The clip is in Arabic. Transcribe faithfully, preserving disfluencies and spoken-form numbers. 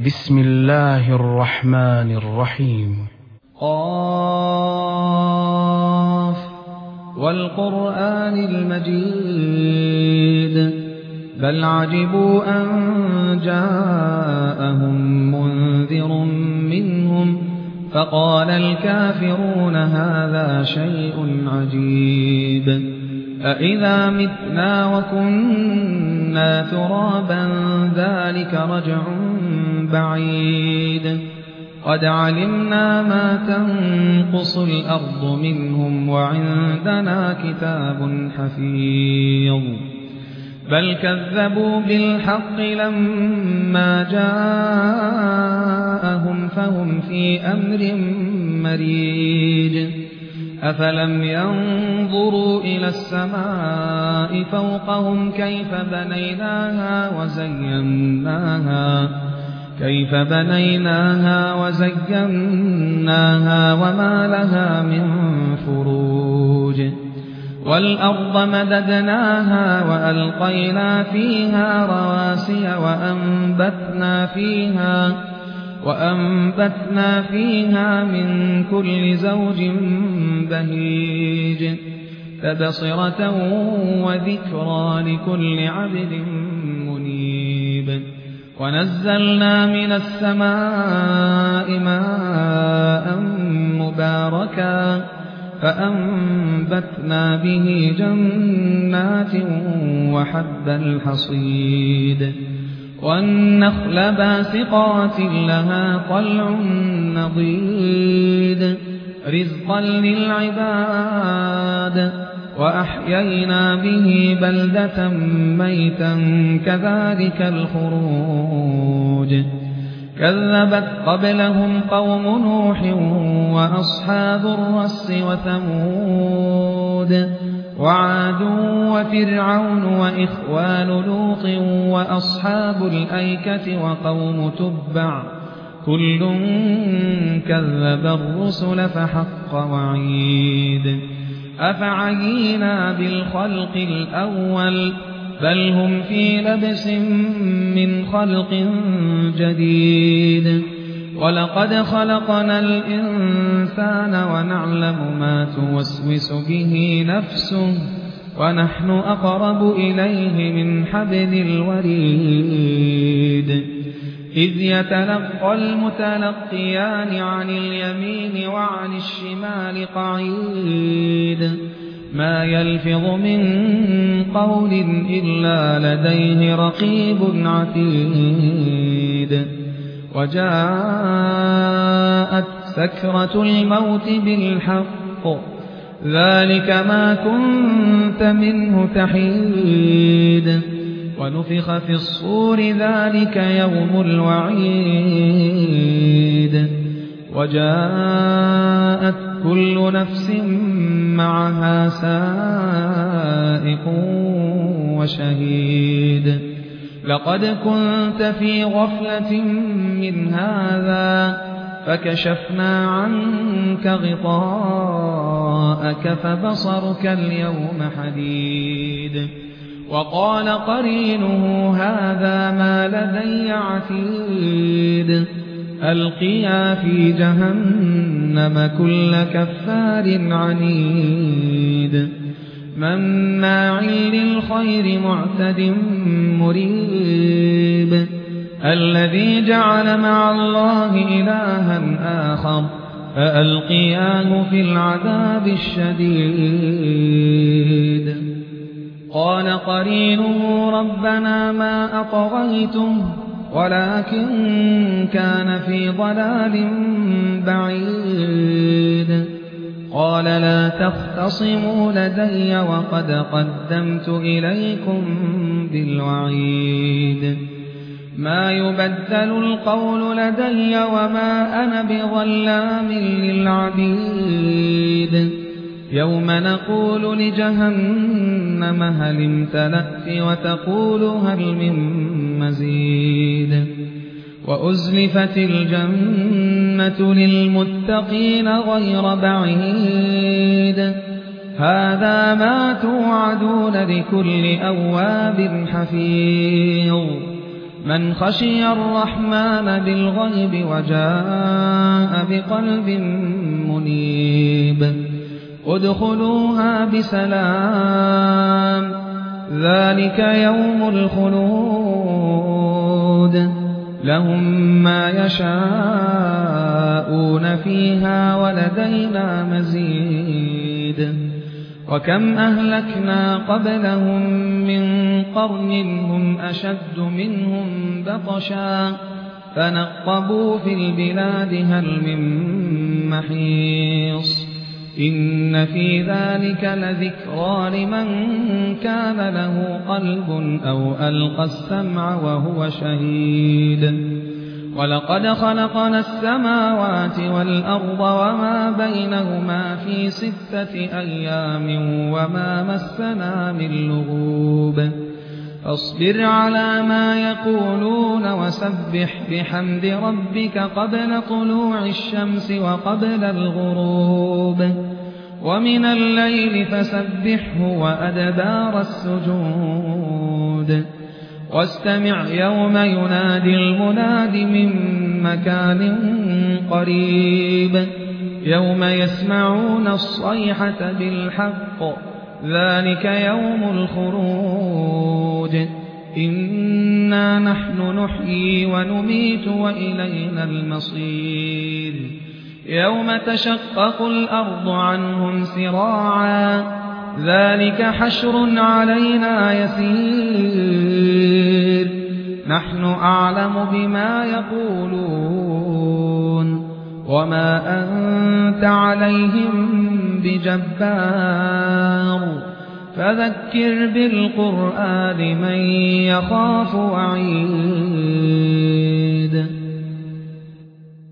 بسم الله الرحمن الرحيم. قاف والقرآن المجيد بل عجبوا أن جاءهم منذر منهم فقال الكافرون هذا شيء عجيب أإذا متنا وكنا ترابا ذلك رجع بعيد قد علمنا ما تنقص الأرض منهم وعندنا كتاب حفيظ بل كذبوا بالحق لما جاءهم فهم في أمر مريج أفلم ينظروا إلى السماء فوقهم كيف بنيناها وزيناها كيف بنيناها وزيناها وما لها من فروج والأرض مددناها وألقينا فيها رواسي وأنبتنا فيها وأنبتنا فيها من كل زوج بهيج تبصرة وذكرى لكل عبد منيب ونزلنا من السماء ماء مباركا فأنبتنا به جنات وحب الحصيد والنخل باسقات لها طلع نضيد رزقا للعباد وأحيينا به بلدة ميتا كذلك الخروج كذبت قبلهم قوم نوح وأصحاب الرس وثمود وعاد وفرعون وإخوان لوط وأصحاب الأيكة وقوم تبع كل كذب الرسل فحق وعيد أفعينا بالخلق الأول بل هم في لبس من خلق جديد ولقد خلقنا الإنسان ونعلم ما توسوس به نفسه ونحن أقرب إليه من حبل الوريد إذ يتلقى المتلقيان عن اليمين وعن الشمال قعيد ما يلفظ من قول إلا لديه رقيب عتيد وجاءت سكرة الموت بالحق ذلك ما كنت منه تحيد ونفخ في الصور ذلك يوم الوعيد وجاءت كل نفس معها سائق وشهيد لقد كنت في غفلة من هذا فكشفنا عنك غطاءك فبصرك اليوم حديد وقال قرينه هذا ما لدي عتيد ألقيا في جهنم كل كفار عنيد مناع للخير معتد مريب الذي جعل مع الله إلها آخر فألقياه في العذاب الشديد قال قرينه ربنا ما أطغيته ولكن كان في ضلال بعيد قال لا تختصموا لدي وقد قدمت إليكم بالوعيد ما يبدل القول لدي وما أنا بظلام للعبيد يوم نقول لجهنم هل امتلأت وتقول هل من مزيد وأزلفت الجنة للمتقين غير بعيد هذا ما توعدون لكل أواب حفيظ من خشي الرحمن بالغيب وجاء بقلب منيب ادخلوها بسلام ذلك يوم الخلود لهم ما يشاءون فيها ولدينا مزيد وكم أهلكنا قبلهم من قرن هم أشد منهم بطشا فنقبوا في البلاد هل من محيص إن في ذلك لذكرى لمن كان له قلب أو ألقى السمع وهو شهيد ولقد خلقنا السماوات والأرض وما بينهما في ستة أيام وما مسنا من لغوب فاصبر على ما يقولون وسبح بحمد ربك قبل طلوع الشمس وقبل الغروب ومن الليل فسبحه وأدبار السجود واستمع يوم ينادي المناد من مكان قريب يوم يسمعون الصيحة بالحق ذلك يوم الخروج إنا نحن نحيي ونميت وإلينا المصير يوم تشقق الأرض عنهم سراعا ذلك حشر علينا يسير نحن أعلم بما يقولون وما أنت عليهم بجبار فذكر بالقرآن من يخاف وعيد